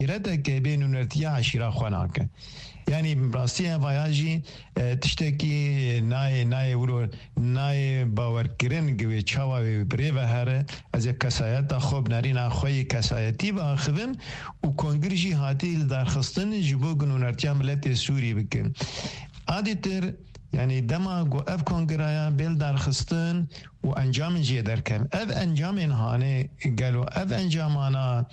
يردك بين نرتيا عشيرة خناك يعني براسيا فياجي تشتكي ناي ولو ناي باور كرين جوي تشاوا بريفا هره از كسایت خوب نرینا خوی کسایتی با خبن و کنگرجی هاتی درخستن جبو گنونرتیا ملت سوری بکن عادتر يعني دما جو اف كونغرايا بيل درخستن وانجام جي دركن اف انجام هاني قالوا اف انجامانا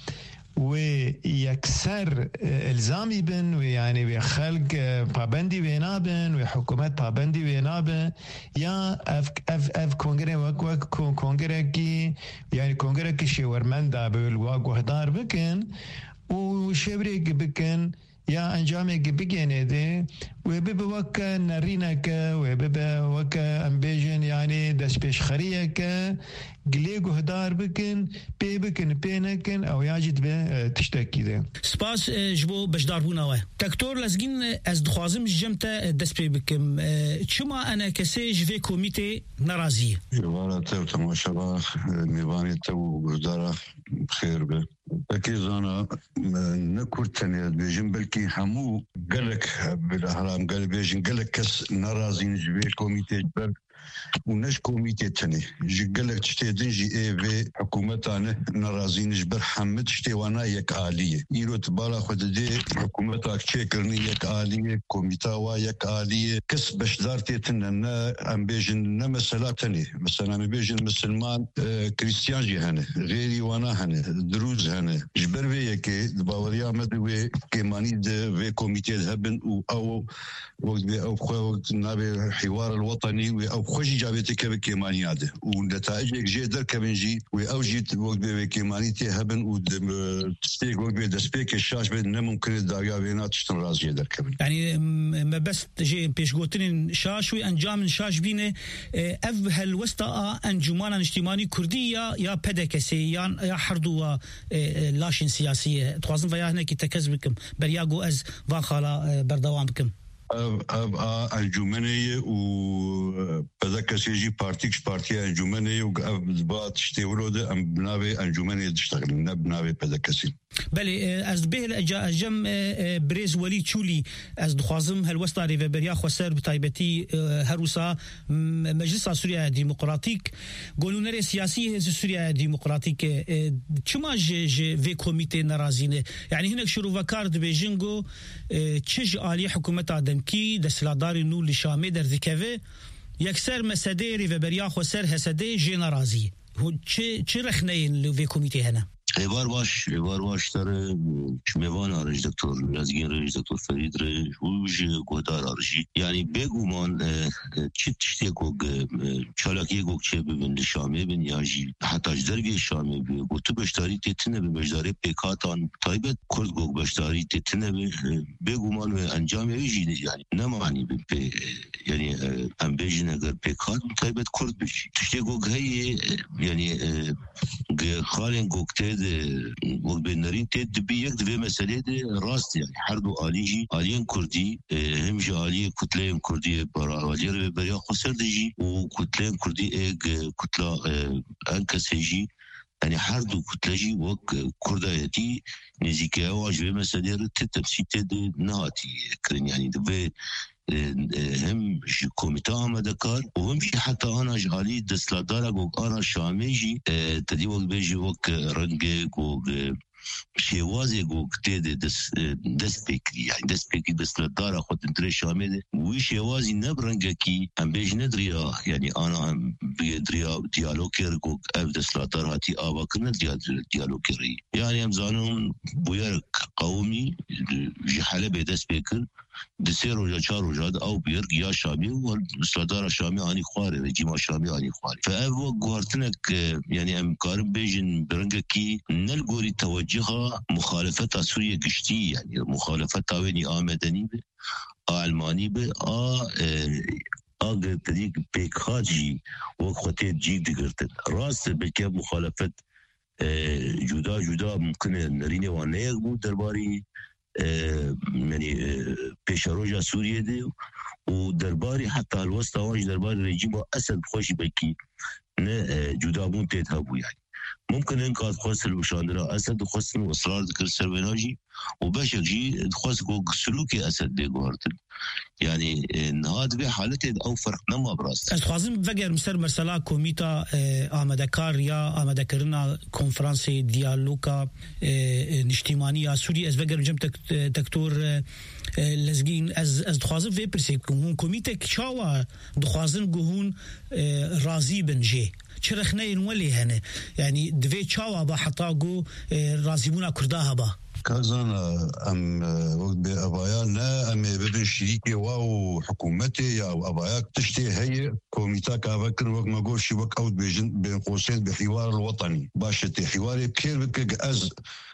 ويكسر الزامي بن ويعني وخلق بابندي وينابن وحكومات بابندي وينابن يا اف كونغري وك كونغري يعني كونغري شورمندا بالواق وهدار بكن وشبريك بكن يا انجامك بيجيني دي وببوك نرينك وببوك امبيجن يعني دس بيش خريك قليق هدار بكن بينكن او ياجد به تشتكي ده سپاس جبو بجدار بوناوه دكتور لازگين از دخوازم جمتا دس بي بكم چما انا كسي جوي كوميتي نرازي جوارا تو تماشا ميواني تو بجدارا بخير به اكيد انا نكورتني بيجن بلكي همو قالك بالاهرام قال بيجن قالك كس نرازين جوي كوميتي جبر ونش كوميتي تاني قالك تشتي دنجي اي في حكومتنا نرازين جبر حمد شتي وانا يك آلية يرو تبالا خود دي حكومتك تشيكرني يك آلية كوميتا يك آلية كس بشدار تيتن ام بيجن نمسلا تاني مثلا بيجن مسلمان كريستيان جي هنه غيري وانا هنه دروز هنه جبر في يكي دباوريا مدوي كيماني دي في كوميتي هبن او وقت نابي حوار الوطني او خوشي جابتي كيماني هذا ونتائج جيدر كبنجي واوجيت وقت كيمانيتي هبن وتستيق وقت دسبيك الشاش بين ممكن الداويا بينات تشتراز جيدر كبن يعني ما بس تجي بيش قوتين شاشوي انجام شاش بينه اف هالوسطا انجمان اجتماعي كرديه يا بدكسي يا حردو لاشين سياسيه توازن فيا هنا كي تكذبكم برياغو از واخالا بردوام بكم انجمنيه و بدك يجي بارتي انجمنيه وبعد تشتغلوا ده بنابي انجمنيه تشتغل بنابي بدكسي بله از به الجم بريز ولي تشولي از دخوازم هالوسطا ريفبريا خسر بتايبتي هروسا مجلس سوريا الديمقراطيك قانون سياسي سوريا الديمقراطيك چما جي في كوميتي نرازينه يعني هناك شروع كارد بيجينغو تشج علي حكومه دنكي دسلاداري نو لشامي در ذكاوي يكسر مسدي ريفبريا خسر هسدي جنرازي هو چه رخنين في كوميتي هنا ایوار باش تر شمیوان آرش دکتر لازگین رش دکتر فرید رش ووج گودار آرشی یعنی بگومان چی تشتی گوگ چالاکی گوگ چه ببین شامی بین یا جی حتی جدرگی شامی بی گوتو بشتاری تیتنه به بشتاری پیکاتان تایبت کرد گوگ بشتاری تیتنه بگومان و انجام ایجی یعنی نمانی بی یعنی ام بیجن اگر پیکات تایبت کرد بشی تشتی گوگ هی یعنی خالین گوگ تید والبنارين تد بيك دبي مسألة راست يعني حرب آليين كردي هم جالي كتلة كردي برا والير بريا خسر دجي وكتلة كردي إيج كتلة أنكسجي يعني حرب كتلجي وك كردياتي نزيكا واجب مسألة تتبسيط نهاتي كرين يعني دبي هم كوميتا مدكار وهم حتى انا جالي دسلادارا وك انا شاميجي تدي وقت بيجي وك رنجك وك شوازي وك تد دس بيكري يعني دس بيكري دسلادارا خد انتري شامل وشوازي نبرنجكي ام بيجي ندريا يعني انا بيدريا ديالوكير وك اف دسلادار هاتي ابا كنا ديالوكيري يعني ام زانون بويرك قومي جي حلبة دس بيكر دسيرو يا شارو جاد او بيرق يا شامي والصدارة شامي اني خواري رجيم شامي اني خواري فابو غورتنك يعني امكار بيجن برنجكي نلقوري توجهها مخالفه سوريا قشتي يعني مخالفه ويني مدني الماني ب اگر تديك بيكاجي وقت جيب دغرت راس بك مخالفه جدا ممكن نريني وانيك بو درباري يعني بيشاروجا سوريا دي ودرباري حتى الوسطى واج درباري رجيم اسد خوش بكي نه جدا بون تهبو يعني ممكن انقاذ خاص الوشاندرا اسد خاص واصرار ذكر السربناجي وبشر جي خاص سلوكي اسد دي غورتن يعني هذا بحالته او فرق نما براس خوازم وگر مستر مرسلا کومیتا آمدکار یا آمدکرنا کنفرانس دیالوگا نشتیمانی سوری از وگر جم دکتور لزگین از خوازم و پرسیب که کومیتا کشاوا دخوازن گهون راضی بنجه چرخنين ولي هنا يعني دفي تشاوا با حطاقو رازيبونا كرداها با كازان ام وقت بأبايانا ام ببن شريكي واو حكومتي يا أباياك تشتي هي كوميتا كافكر وقت ما قول شي وقت أود بين قوسين بحوار الوطني باشتي حواري بكير بك أز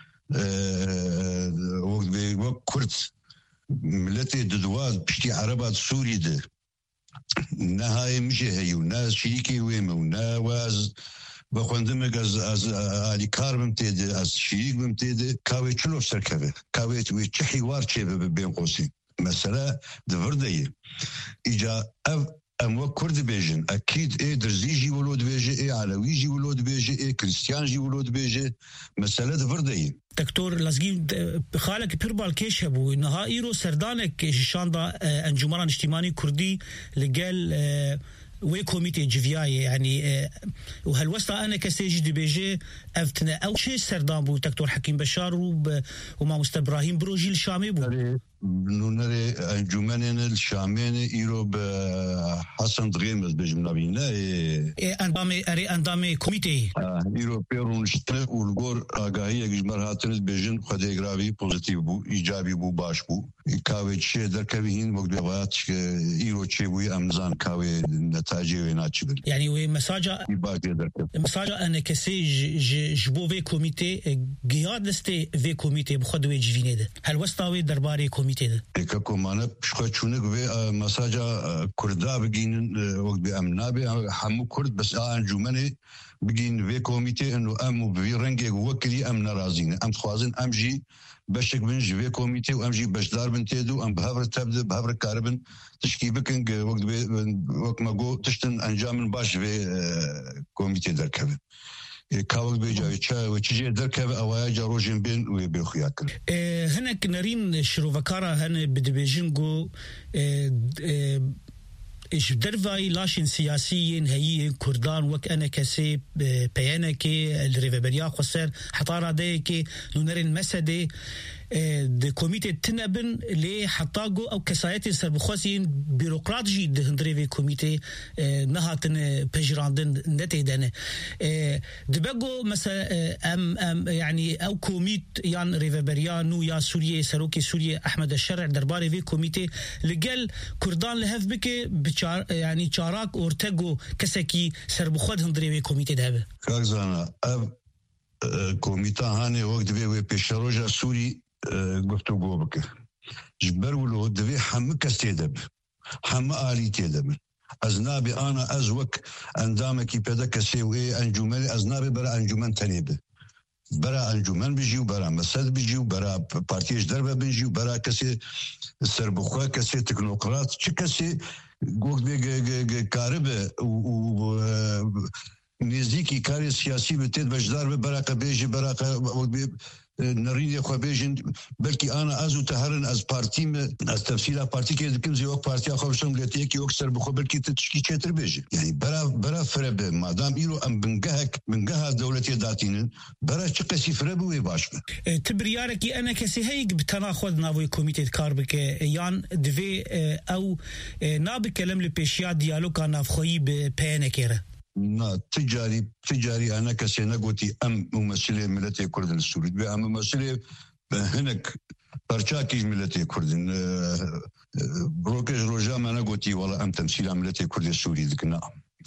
وقت كرد ملتي ددواد بشتي عربات سوري ده نهاية مشي هي وناس شريكي ويم وناواز بخوندمك از علي كار بمتيد از شريك بمتيد كاوي تشلو سركبه كاوي تشي حوار تشي بين قوسين مثلا دفردي اجا ام كرد بيجن اكيد ايه درزيجي ولود بيجي ايه علويجي ولود بيجي ايه كريستيانجي ولود بيجي مثلا دفردي دكتور لازگی خالق پیربال کیش بو نهایی رو سردانک شاندا انجمن اجتماعی کردی لگل و کمیته جویای يعني وهالوسطة أنا كسيج دي بيجي أفتنا أو شيء سردان بو دكتور حكيم بشار وما مستر إبراهيم بروجي الشامي بو نونري انجمن الشامين ايرو بحسن دغيمز بجمنابينا اندامي كوميتي ايرو بيرون شتر والغور اغاهي جمر هاتنز بجن خدي غرافي بوزيتيف بو ايجابي بو باش بو كاوي شي دركبين وقت بغات ايرو تشي بو امزان كاوي نتاجي ويناتشبل يعني وي مساجا انا كسي جبو في كوميتي قياد لستي في كوميتي بخدوي جفينيده هل وسطاوي درباري كوميتي كاكو مانا بشخوتشونك في مساجا كردا بجين وقت بأمنا بحمو كرد بس انجمني بجين في كوميتي انه امو بفيرنجي وكلي امنا رازين ام خوازن امجي بشك بنج في كوميتي وامجي بشدار بنتيدو ام بهبر تبدا بهبر كاربن تشكي بكنج وقت ما جو تشتن انجام باش في كوميتي دركبه كاول بيجا وتشجي دركب أوايا جاروجين بين وبيخياكل هناك نارين شروفكارا هن بدبيجينجو إيش درفاي لاشين سياسيين هي كردان وك أنا كسي بيانكي الريفبريا خسر حطارة ديكي نونرين مسدي د کومیته تنبن له حطاغو او کسایت سربخواسین بیروقراط جی د هندري کومیته نهاتن پجراندن نتیدنه دبغو مثلا ام يعني او کومیت یان ریفبریانو یا سوریه سروکی سوریه احمد الشرع درباري في کومیته لقال كردان لهف بك بچار يعني چاراك اورتگو کسکی سربخواد هندري کومیته ده كازانا کومیته هانه وقت به پیشروجا سوری گفتگو بکه جبر ولو دوی همه کس تیدب همه آلی تیدب از نابی آنا از وک اندامه کی پیدا کسی و ای انجومن از نابی برا انجومن تنیبه برا انجومن بجیو برا مسد بجیو برا پارتیش دربه بجیو برا کسی سربخواه کسی تکنوقرات چه کسی گوگت بی کاربه و نزدیکی کاری سیاسی بتید بجدار به براقه بیجی براقه نريد خبيجن بلكي انا ازو تهرن از بارتي از تفصيل بارتي كي دكم زي وقت بارتي خوشم قلت كي يكسر بخو بلكي تشكي تشتر بيجي يعني برا فرب ما دام يرو ام بنجها دولتي داتين برا تشقسي فرب وي باش تبريارك انا كسي هيك بتناخذ ناوي كوميتي كاربك يان دفي او ناب كلام لبيشيا ديالوج انا فخوي بينكره نا تجاري أنا كسينا قلتي أم ممثلة ملتي كردن السوري بأم ممثلة هناك برشاكي ملتي كردن بروكج رجاء ما أنا قلتي والله أم تمثيل ملتي كردن السوري ذكنا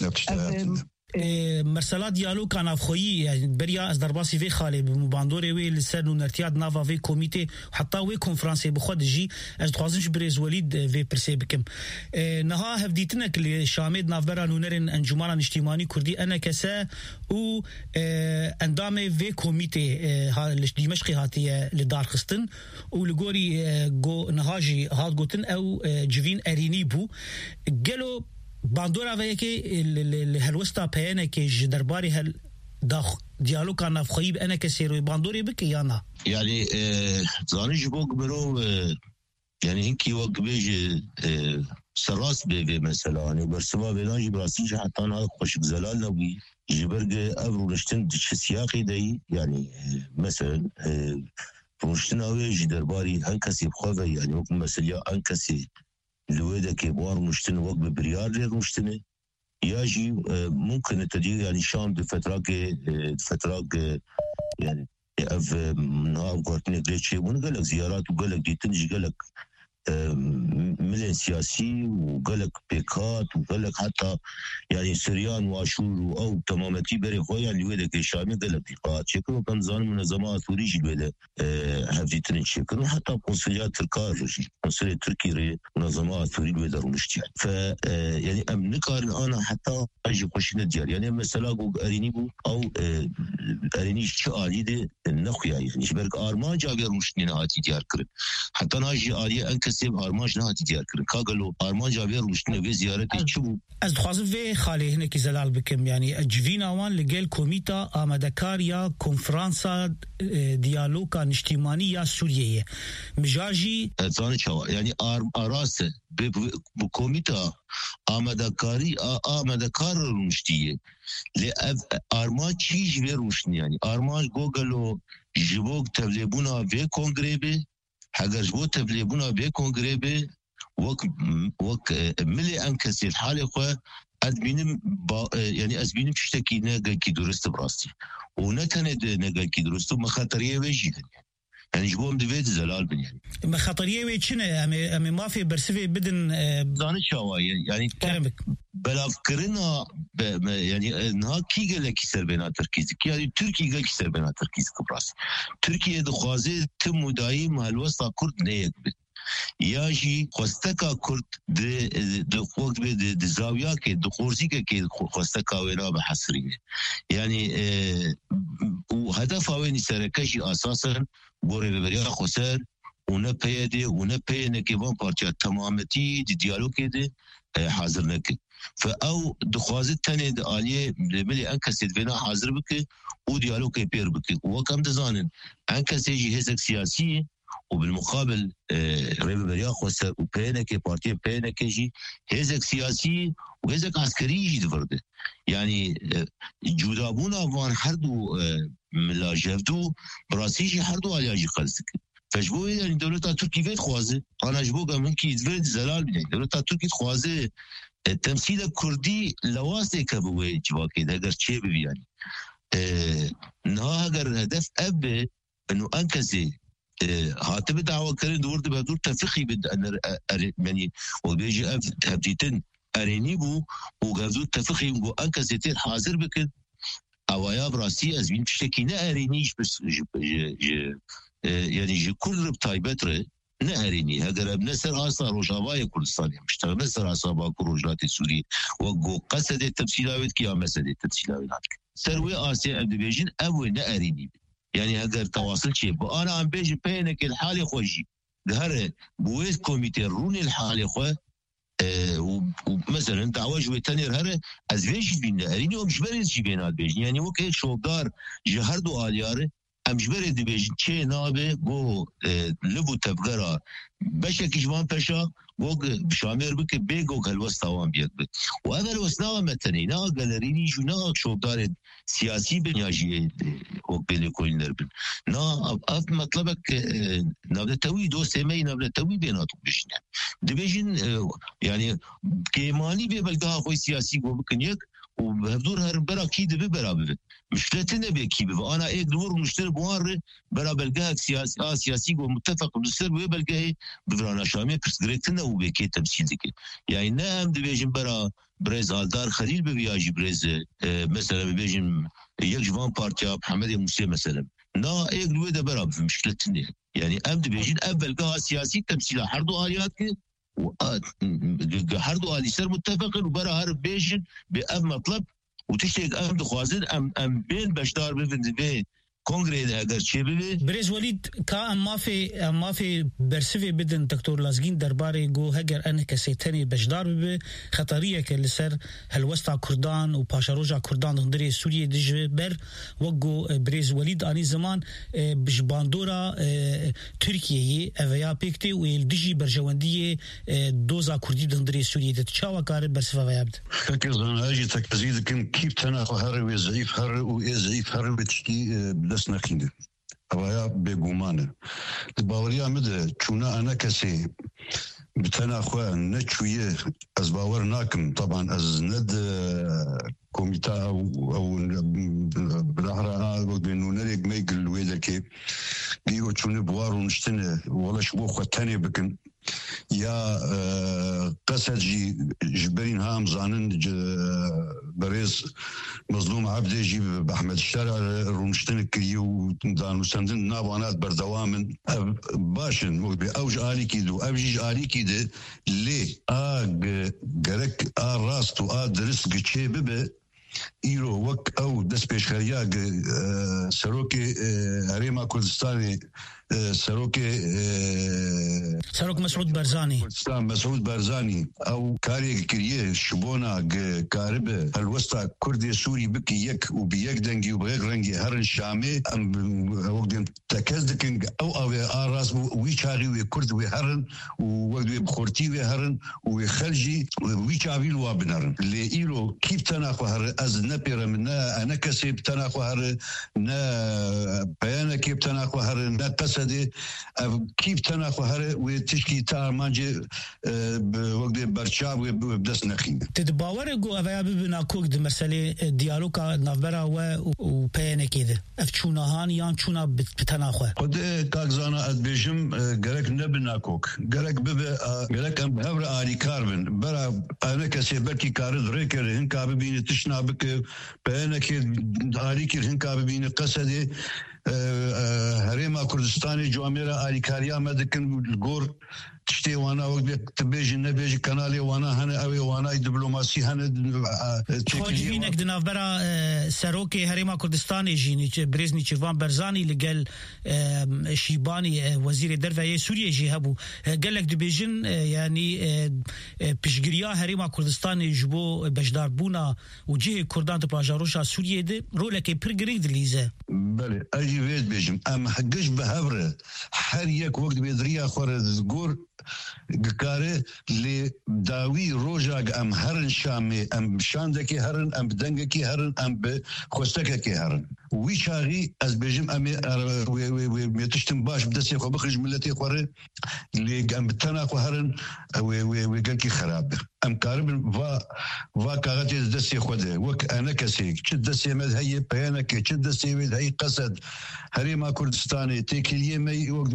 مرسلا دیالوگ کان افخویی يعني بريا از درباسي في خالي بمباندوري وي لسنو نرتياد نافا في كوميتي حتى وي كونفرنسي بخود جي از تخازنش بريز وليد في برسيبكم نها هفديتنك لشامد نافبرا نونرن انجمانا اجتماعي كردي انا كسا و اندامي في كوميتي دمشقي هاتيه لدار خستن ولغوري جو نهاجي هاد غوتن او جوين اريني بو قالوا باندورا ويكي الهلوستا بيانا كي درباري هل داخ ديالوج كان نافخيب انا كسيروي باندوري بك يانا يعني زانيش بوك برو يعني هنكي وقت بيجي سراس بيجي مثلا يعني برسما بيناجي براسيش حتى انا خوش بزلال نبي جبرج ابرو رشتن دش سياقي داي يعني مثلا رشتن اويج درباري هنكسي بخوفه يعني وقت مثلا هنكسي الويدا كبار مشتن وقت بريار لير مشتنه ياجي ممكن التدير يعني شام بفترات يعني اف نهار قرتني قلتشي ونقول لك زيارات وقال لك ديتنج قال لك ملين سياسي وقال لك بيكات وقال لك حتى يعني سريان واشور او تمامتي بري خويا اللي ودا كشامي قال لك بيكات شكل كان زان منظمات ثوريجي ودا هذه تنشكل وحتى قنصليات الكارجي قنصلية تركيا منظمات ثوري ودا رمشتي ف يعني ام نكار انا حتى اجي خوشنا ديال يعني مثلا اريني بو او اريني شالي دي نخيا يعني شبرك ارمان جابر مشتني هاتي ديار كر حتى ناجي اري انك سيب ارماج نهاتي ديار كرن كاغلو ارمان جابر مشتني في زيارتي شو از خاص في خالي هنا كي زلال بكم يعني اجفينا وان لجل كوميتا امدكاريا كونفرنسا ديالوكا اجتماعية سورية مجاجي زاني شوا يعني اراس بكوميتا امدكار مشتيه ل ارما چیز و روشنی يعني ارماج گوگلو جبوك تبليبونا في كونغريبي حاجه جبو تبليبونا في كونغريبي وك ملي انكسي الحاله خو ادمينم يعني ازبينم تشتكي ناقا كي درست براستي ونتند ناقا كي درست مخاطريه ويجي يعني جبوهم دفيت زلال بن يعني مخاطريه ويتشنا امي ما في برسفي بدن زاني شوايه يعني بلا فكرنا يعني انها كي قال لك يسر بينا تركيز يعني تركي قال يسر بينا تركيز كبراس تركيا دخوازي تم دايم هالوسطى كرد نيك ياجي خوستكا كرد د وقت د زاويه کې د خورسي کې خوستکا وینا به حصريه يعني وهدف وين سرکشي اساسا ګورې بریا خوسر ونه پیدي ونه پینه کې وان پارچا تمامتي د دیالوګ کې حاضر نه کې فاو دخوازه تنه د عالیه ملي انکسید بنا حاضر بک او دیالوګ کې پیر بک وکم د ځانن انکسیجی هیڅ سیاسي وبالمقابل ريبريا خوسر وبينه كي بارتي بينه كيجي هيزك سياسي وهيزك عسكري يجي فرده يعني جودابونا وان حردو ملا جفدو براسيجي حردو علياجي قلسك فجبو يعني دولة تركيا فيت خوازه انا جبو من كي يدفرد زلال يعني دولة تركيا خوازه التمثيل الكردي لواسه كبوي جواكي ده اگر چه ببي يعني نها اگر هدف اب انه انكسي هاتب دعوة كرين دورد بهدور تفخي يعني وبيجي هبتيتن أرينيبو وغفدور تفخي ونقو أنكسيتين حاضر بكن أوايا براسي أزمين بشتكي نا أرينيش بس يعني جي كل ربطاي بتر نا أريني هذا بنسر آسا روجاوايا كردستانيا مشتغل نسر آسا باكو روجلات سوريا وقو قصد التمثيلاويت كيا مسد التمثيلاويت سروي آسيا أبدو بيجين أول نا أريني يعني اگر تواصل شيء انا عم بيجي بينك الحاله خوجي ظهر بويس كوميتي روني الحاله خو ومثلا دعوه جوي تاني هره از فيش بينا اريني ومش بريد شي بينات بيجي يعني وكيل شوقدار جهردو الياره امش بريد بيجي شي نابه بو لبو تبغرا بشكي جوان بشا وق بشامير بك بيجو كالوسطاوان بيك وهذا الوسطاوان متني نا غالريني جو نا شوقدار سياسي بنياجي وقبل كل نربن نا اف مطلبك نبدتوي دو سمي نبدتوي بيناتو بشنا دبيجن يعني كيماني ببلغا خوي سياسي وبكنيك وبهدور هر برا كيد ببرابر مشكلتنا بكيب وانا ايه دور مشترك بوار برا بلغا سياسي ومتفق بالسر وبلغا بفرانا شامي برسكريتنا وبكي تمثيل ديك يعني نعم دبيجن برا بريز آلدار خليل ببياجي بريز مثلا ببيجن يجوان بارتيا محمد موسى مثلا نا ايه دور ده برا مشكلتنا يعني ام دبيجن بلغا سياسي تمثيل حردو آليات حردو آلي سر متفق وبرا هر بيجن بأب مطلب وتشتيك ام دخوازن ام بين بشتار بفند بين کنگره ده اگر چه ببه برز ولید کا ما في برسفي بدن دكتور لازقين درباري جو هجر أنا كسيتني بجدار ببه خطرية كالسر هالوسط كردان وباشاروجا كردان هندري سوريا دج بر وجو برز وليد أني زمان بجباندورا تركيا أفيا بيكتي والدجي برجواندية دوزا كردي هندري سوريا تتشاوا كار برسفا فيابد فكرنا هاجي تكزيد كم كيف تناخو هر وزعيف هر وزعيف هر بتشكي بدسنا خينه أويا بيجومانه الباوريا مده شونا أنا كسي بتناخو نتشويه از باور ناكم طبعا از ند كوميتا او بالأحرى بينو نريق ميقل ويدكي بيقو شوني بوارو نشتنه ولا شبو خوتاني بكن يا قصد جبرين هام زانن بريز مظلوم عبدي جيب احمد الشارع رونشتن كريو دانو سندن نابانات بردوامن باشن اوج آلي كيدو اوجيج آلي كيدو لي جرك راستو درس جيبه ببه ايرو وك او دس بيشخريا سروكي هريما كردستاني سروك مسعود برزاني مسعود برزاني او كاري كريه شبونا كاربه الوسطى كردي سوري بكي يك وبيك دنجي وبيك رنجي هرن شامي وقدم تكزدكن او راس ويشاري وكرد وهرن ووقدم بخورتي وهرن وخلجي ويشابيل وابنرن ليرو كيف تناخو هر از نبير من انا كسب تناخو هر نا بيانا كيف تناخو هر نا دي كيف تناخو هر وتشكي تاع مانجي بوقت برشاب وبدس نخين تدباور جو افيا بنا كوك د مساله ديالوكا نافبرا و بينه كده افتشونا هان يان تشونا بتناخو قد كاغزانا ادبيجم غرك نبنا كوك غرك غرك بهبر الي كاربن برا انا كسبكي كارد ريكر هن كابين تشنا بك بينه كده الي كر هن كابين قصدي هريما كردستاني جواميرا آليكاريا مدكن الجور تشتي وانا وقت تبيجي نبيجي كنالي وانا هنا اوي وانا دبلوماسي هنا خوجينك دناف برا سروكي هريما كردستاني جيني بريزني تشيفان برزاني لقال شيباني وزير الدرفة سوريا جي هبو قال لك دبيجن يعني بشجريا هريما كردستاني جبو بجدار بونا وجيه كردان تبلاجاروشا سوريا دي رولك برغريد ليزا بله اجي فيت بيجم ام حقش بهبره حريك وقت بيدريا خور زغور گکاره لی داوی روزاگ ام هرن شامی ام شاندکی هرن ام بدنگکی هرن ام بخوستکی هرن ویچاری از بجم ام میتشتم باش بدستی خو بخرج ملتی خوره لی ام بتناخو هرن و گلکی خراب ام کاربن و کاغت دستی خوده وک انا کسی چه دستی مد هی پیانک چه دستی مد هی قصد هریما کردستانی تکلیه می وقت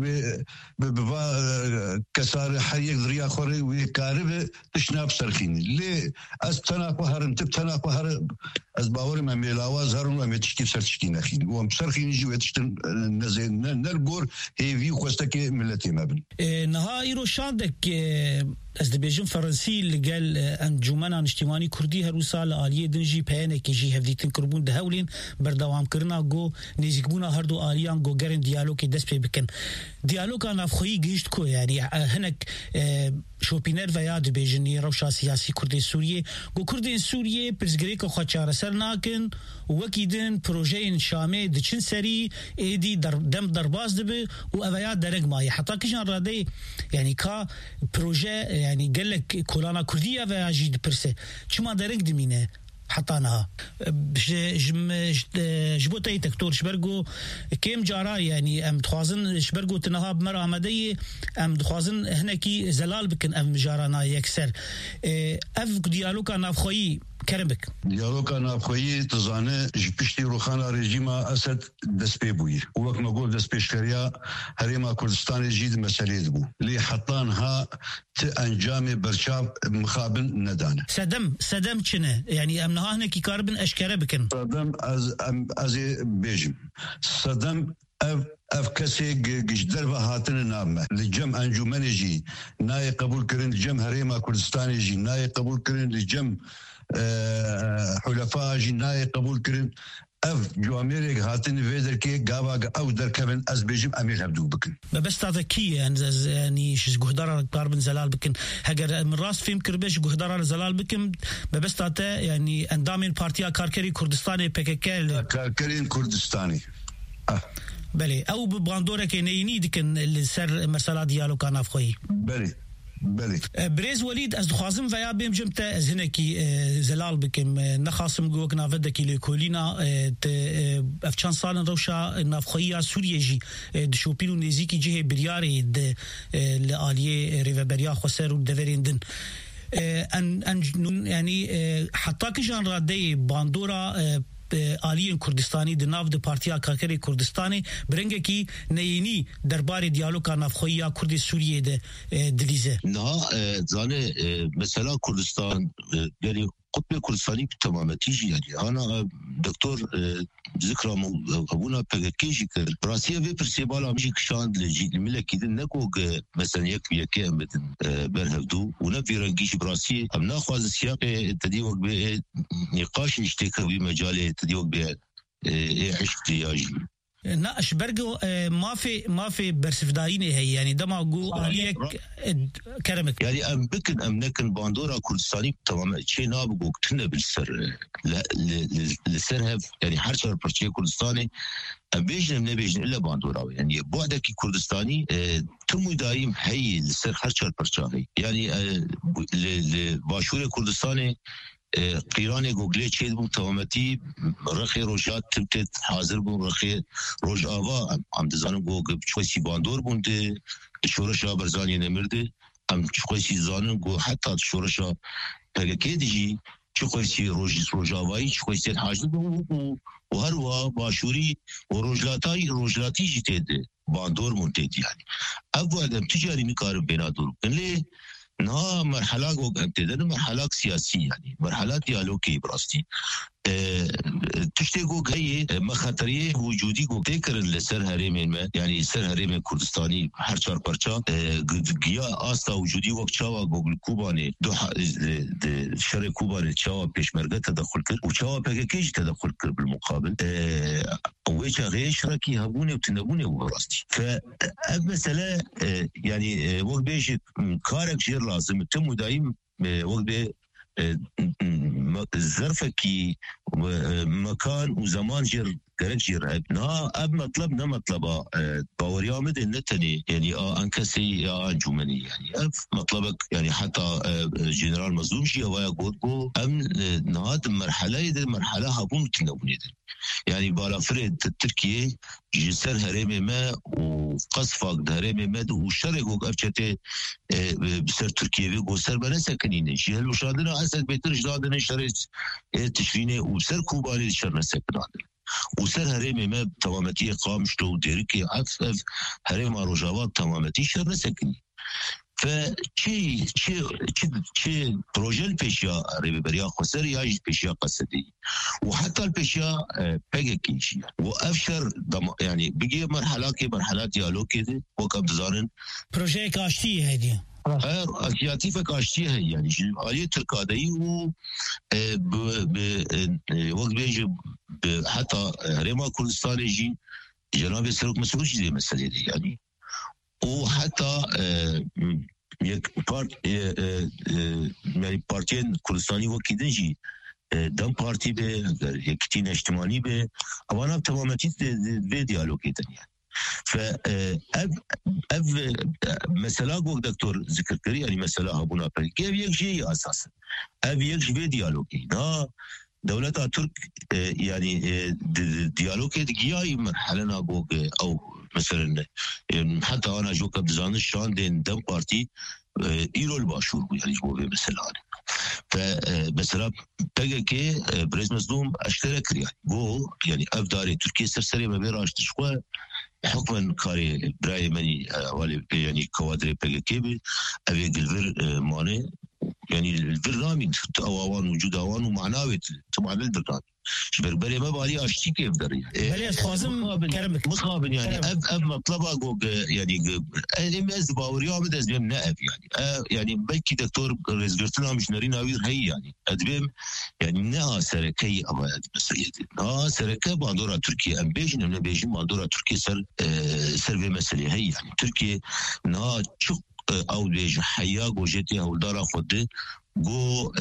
به كسار حريق ذريا خوري وكاربه تشناب سرخين ليه از تناقو هرن تب تناقو هر از باور ما ميلاواز هرن ما تشكي سرتشكين اخين وام سرخين يجي وتشتن نزين نلبور هي في خوستك ملتي مبن نهائي رو شاندك از دبیجم فرانسی لقال انجمن اجتماعی کردی هر سال عالیه دنجی پیانه کی جی هفدیتن کربون ده هولین بردوام کرنا گو نزیکبونا هر دو آلیان گو گرن دیالوگ دست پی بکن دیالوگ نافخویی گیشت کو یعنی هنک شوپینر و یاد بیجنی روشا سیاسی کردی سوریه گو کردی سوریه پرزگری که خواچار سر ناکن وکیدن پروژه شامه دچن سری ایدی دم درباز دبه و اویات درگ مایی حتی کشان راده یعنی کا پروژه يعني قال لك كولانا كردية فاجيد برسه شما درك دمينه حطانها جبوتي دكتور شبرغو كيم جارا يعني ام تخازن شبرغو تنها بمر عمديه ام تخازن هناكي زلال بكن ام جارانا يكسر اف ديالوكا نافخوي كرمك ديالوكا نافخوي تزانه جبشتي روخانا ريجيما اسد دسبيبوي وقت ما قول دسبيشكريا هريما كردستان جيد مسألة بو لي حطانها انجام برشاب مخابن ندانه سدم چنه يعني امنها هناكي كاربن اشكره بكن صدام از بيجم صدام اف كسي جدر هاتن نامه لجم انجمن جي ناي قبول كرن لجم هريما كردستان جي ناي قبول كرن لجم حلفاء جي ناي قبول كرن اف جواميرك هاتن فيدر كي قابا او در كمن از بيجم امير هبدو بكن بس ذكية يعني شو جهدار قارب زلال بكن هجر من راس فيلم كربش جهدار زلال بكن بس تاتا يعني اندام البارتيا كاركري كردستاني بككل كاركري كردستاني بله او بباندورة كنيني دكن السر مسألة ديالو كان افخوي بله بريز وليد از دخوازم ويا بيم جمتا از هنكي زلال بكم نخاصم جوك نافدكي لكولينا افشان سالن روشا نافخويا سوريا جي دشوبيلو نزيكي جهه برياري د لآلية ريفابريا خسر ودفرين دن ان يعني حتى كجان رادي باندورا آلیه کردستانی د ناو د پارتیا کارکری کردستانی برنگه کی نینی دربار دیالوگ نافخویی کرد سوریه د دلیزه نه زانه مثلا کردستان یعنی قطب کردستانی تمامتیجی yani ana doktor zikram abuna pekkeji kır Rusya ve persebala mji kşan lejid milekidin nekog mesela yek emedin berhevdu una virangiş Rusya am nakhwaz siyaq tadiwok be niqash nishtek bi majal tadiwok be ihtiyaji ناش برجو ما في برسفداينه هي يعني ده موجود عليك كرمك يعني ام بكن ام نكن باندورا كردستاني تمام شيء نابغو كتنا بالسر للسرهب يعني حرشر برشي كردستاني بيجن نبيجن الا باندورا يعني بعدك كردستاني تم دايم هي السر حرشر برشاهي يعني لباشور كردستاني قیران گوگلی چید بود تمامتی رخی روجات تبت حاضر بود رخی روج آوا هم دزانم گوگ چوسی باندور بونده شورشا برزانی نمرده هم چوسی زانم گو حتی شورشا پگکی دیجی چوسی روج آوایی چوسی حاضر بود و هر وا باشوری و روجلاتی جیته باندور مونده یعنی اول هم تجاری میکارم بینادور کنلی نه مرحله گو ابتدای مرحله سیاسی يعني مرحله دیالوگی براستی تشتی گو گیه مخاطری وجودی گو تکرن لسر هرم ما يعني سر هرم کردستانی هر چهار پرچا گیا آستا وجودی وقت چاوا گوگل کوبانه دو شر کوبانه چاوا پیشمرگه تدخل کرد و چاوا پکیج تدخل کرد بالمقابل ويش غيش راكي هبوني وتنبوني براستی فمثلا يعني وقت بيش كارك شير لازم تم دايم وقت بي ظرفكي مكان وزمان جير كارك جير نا اب مطلب نا مطلبه باوريامد النتني يعني انكسي انجمني يعني اب مطلبك يعني حتى جنرال مظلوم شي ويا قولكو ام نهاد مرحله هبون تنبوني يعني بالا فريد تركيا جسر هرم ما وقصفك هرم ما وشرقوك افشته بسر تركيا وسر بنا سكنين شي هل وشادنا اسد بيتر جدادنا شريت تشفينه وسر كوباني شرنا سكنان وسر هرم ما تمامتي قامش لو ديركي عفف هرم روجاوات تمامتي شرنا سكنين فشي بروجه البيشيا ريبريا خسر ياج بيشيا قصدي وحتى البيشيا بيجكيشي وافشر يعني بقي مرحلات ديالوج كده وقت زارن بروجه كاشتي هذه اسياتيفه كاشتي هي يعني عليه تركادي و وقت بيجي حتى ريما كردستان يجي جناب السلوك مسؤول زي مسألة دي يعني وحتى یک يعني بارتين كردستاني وكيدنجي دم بارتي به یک تين اجتماعي به اوانا تمامتي في ديالوج يعني ف مثلا قول دكتور ذكر كري يعني مثلا هبونا كيف يجي اساسا يجي في ديالوج ها دولة ترك يعني ديالوج دقيقة مرحلة نابوغ او مثلا حتى انا جو كبزان الشان دين دم بارتي ايرو الباشور يعني جو مثلا فمثلا بقى بريز مصدوم اشترك يعني افداري تركيا سرسري ما بيراش تشقى حكما كاري براي مني يعني كوادري بقى ابي الفر ماني يعني الفر رامي اوان وجود اوان ومعناوي طبعا البرنامج بربري ما بالي اشتي كيف دري بلي خازم كرمك مخابن يعني اب مطلبه جوج يعني المز باوريا بدز بهم نائب يعني بلكي دكتور رزقتنا مش نارين اوير هي يعني ادبم يعني نا سركي ابا مسيدي نا سركه باندورا تركيا ام بيجن ام بيجن باندورا تركيا سر في مسألة هي يعني تركيا نا çok او بيج حيا جوجتي هولدارا خود جو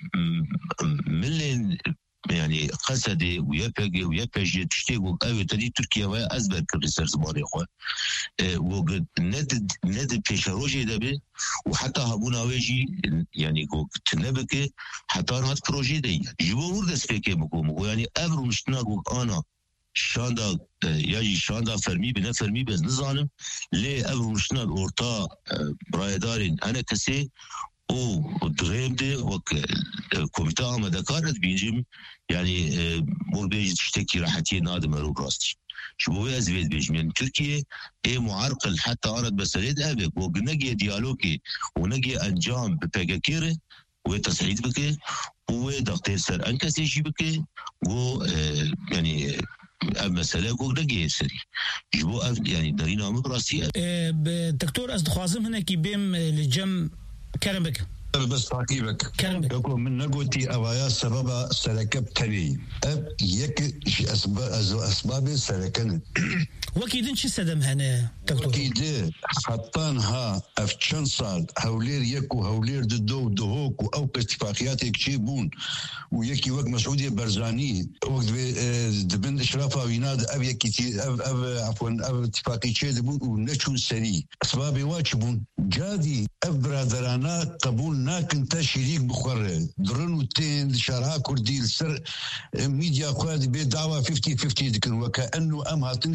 ملين يعني قصدي ويبقى ويبقى تشتيقوا أو تدي تركيا وأزبر كريسر زماني خو وقد ند بيشروجي دبي وحتى هبونا ويجي يعني جو تنبكي حتى هاد بروجي دي جبوا ورد سبيكي بكم يعني أمر مشتنا جو أنا شاندا يجي شاندا فرمي بنا فرمي بس نظام ليه أمر مشتنا الأورطا برايدارين أنا كسي او دریم ده وک کمیته آمده کارت بینجیم یعنی مول بیج تشتكي راحتي نادم رو راستي شو از وید بیجم یعنی ترکیه ای معرقل حتى آرد بسرید ابک و نگی دیالوگی و نگی انجام بپگکیره و تصعید بکه و دکتر سر انکسیشی بکه و يعني مسألة قول دقيقة سري جبو يعني دارينا مبراسية دكتور أصدخوازم هنا كي بيم الجم كرمك بس تعقيبك يقول من نقولتي أوايا سبب سلكب تري يك أسباب سلكن وكيدن شو سدم هنا دكتور وكيد حطانها أفتشان صال هولير يكو هولير دو دهوك أو اتفاقيات يكتشيبون ويكي وقت مسعودية برزاني وقت دبن إشرافها ويناد أب يكي أب عفوا أب اتفاقي تشيبون ونشون سري أسباب واجبون جادي أبرادرانا قبول ناكن تشريك بخور درنو تين شارع كردي السر ميديا قاد بدعوة 50-50 دكن وكأنه أم هاتن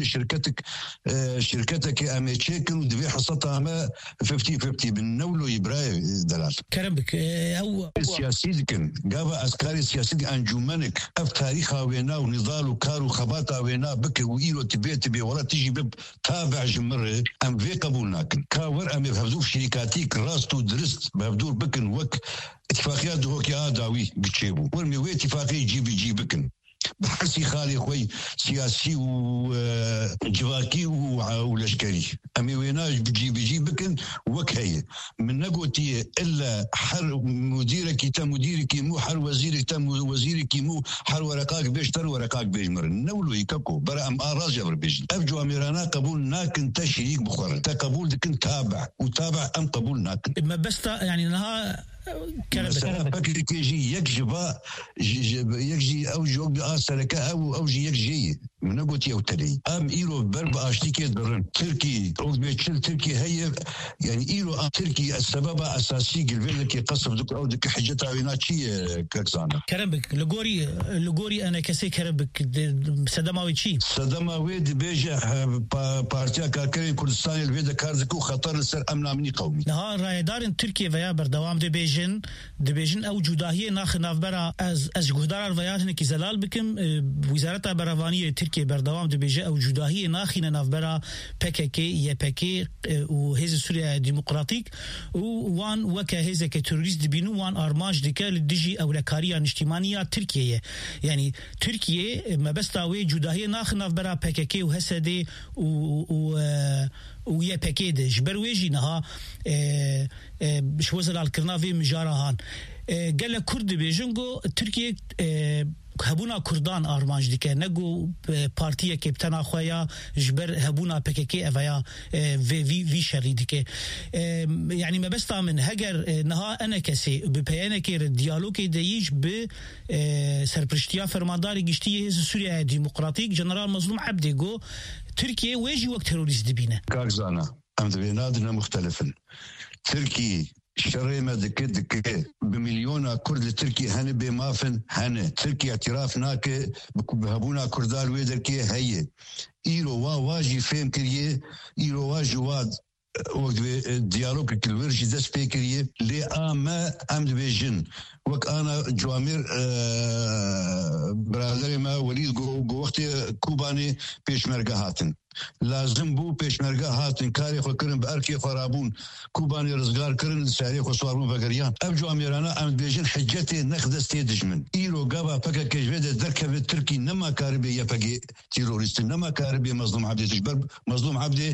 شركتك أميتشيكن ودبي حصتها ما 50-50 بالنولو يبراي دلال كرمك أو السياسي دكن قابا أسكاري سياسي أنجومنك أف تاريخها وينا ونضال وكار وخباتها وينا بك وإيلو تبي ولا تيجي بب تابع جمرة أم في قبول ناكن كاور أم يفهدوف شركاتيك راستو درست بهدور بكن وك اتفاقيات هوكي آداوي بتشيبو ورمي وي اتفاقي يجي بكن بحسي خالي خوي سياسي وجواكي ولشكري أمي ويناج بيجي بكن وكهي من نقوتي إلا حر مديرك تم مديرك مو حر وزيرك تم وزيرك مو حر ورقاك بيش تر ورقاك بيش مرن نولو يكاكو برا أم آراز جبر بيجي أفجو أميرانا قبول ناكن تشريك بخور تقبول دكن تابع وتابع أم قبول ناكن ما بس يعني نها فكر كيجي يكجبا يكجي أو جوب سلكة أو جي يكجي من قلت يا وتري أم إيرو برب أشتكي درن تركي أو بيتشل تركي هي يعني إيرو تركي السبب أساسي قلبي لك قصف دك أو دك حجتها ويناتشي كاكزانا كرمبك لغوري أنا كسي كرمبك سدماوي شيء سدماوي بيجا بارتيا كاركرين كردستان الفيدا كاردكو خطر لسر أمن أمني قومي نها رايدار تركيا ويا بردوام دبيجن أو جداهية ناخ برا از جهدار الويات هنك زلال بكم وزارة برافانية تركيا بردوام دبيجة أو جداهية ناخنا نافبرا PKK يPK وهذا سوريا ديمقراطيك وان وكا هذا كتوريست دبينو وان أرماج دكا للدجي أو لكاريا اجتماعية تركيا يعني تركيا ما بس تاوي جداهية ناخ نافبرا PKK وهسدي ويا باكيد جبرويجي نها شوزل الكرنافي مجارهان قال لك كرد بيجنجو تركيا هبونا كردان أرمانج ديكا نجو بارتية كابتنا خويا جبر هبونا PKK أفيا في شري ديكا يعني ما بس من هجر نها أنا كسي ببيانا كير الديالوج دايج ب سربرشتيا فرمانداري جشتيه سوريا ديمقراطيك جنرال مظلوم عبدي جو تركيا ويجي وقت تيروريست دبينا كاكزانا أم بينادنا مختلفا تركي شري ما دك بمليون كرد تركي هن بمافن هن تركي اعتراف ناك بهبونا كردال ويدركي هي إيرو واجي فهم كريه إيرو واجي واد وقت ديالوج كلورجي دس بيكريه لأما أمد بيجن وك أنا جوامير برادري ما وليد جو وقت كوباني بيش مرقهاتن لازم بو پیشمرگه هاتن کاری خو کرن بارکی خرابون کوبانی رزگار کرن ساری خو سوارون بگریان اب جو امیرانا ام بیجن حجت نخدستی دجمن ایرو گابا فکر کجوید درکب ترکی نما کاربی یا فگی تيروريست نما كاربي مظلوم عبدي تجبر مظلوم عبدي